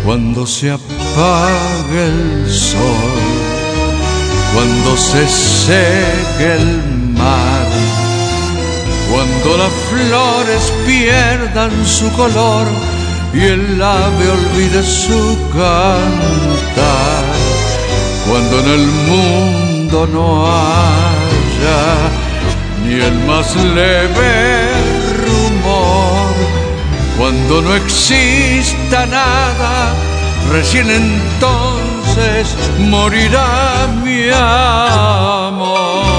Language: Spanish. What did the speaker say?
Cuando se apague el sol, cuando se seque el mar, cuando las flores pierdan su color y el ave olvide su cantar, cuando en el mundo no haya ni el más leve rumor, cuando no exista nada, recién entonces morirá mi amor.